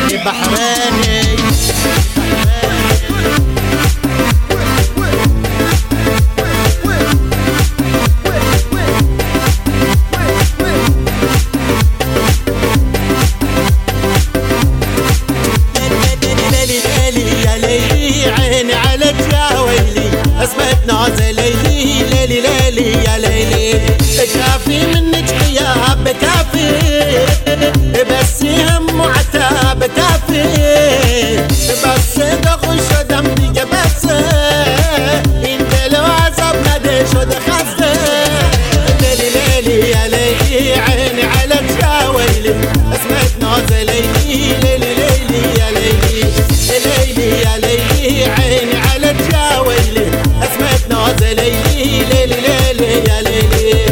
بحريني عيني عليك يا ويلي اسمت نازل ليلي ليلي ليلي يا ليلي كافي منك غياب كافي بس هم عتاب كافي بس دخش دمي بس انت لو عذب ما ديش ودخلت ليلي ليلي يا ليلي عيني عليك يا ويلي اسمت نازل ليلي ليلي ليلي يا ليلي ليلي يا ليلي عيني عليك يا ويلي اسمت نازل ليلي ليلي ليلي يا ليلي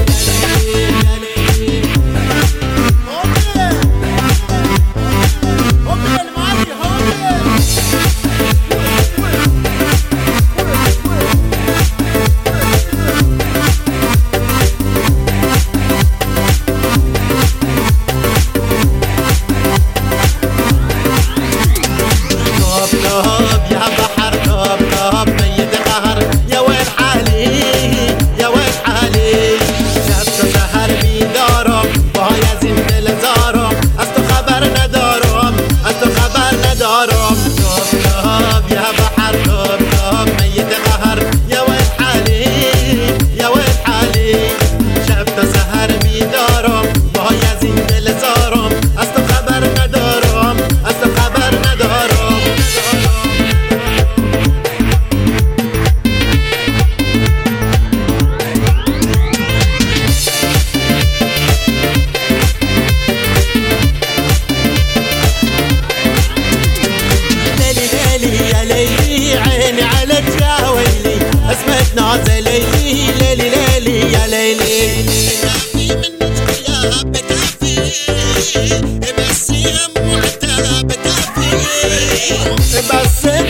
عيني عليك يا ويلي اسمت نازل ليلي ليلي ليلي يا ليلي كافي منك غياب كافي بس هم عتاب كافي بس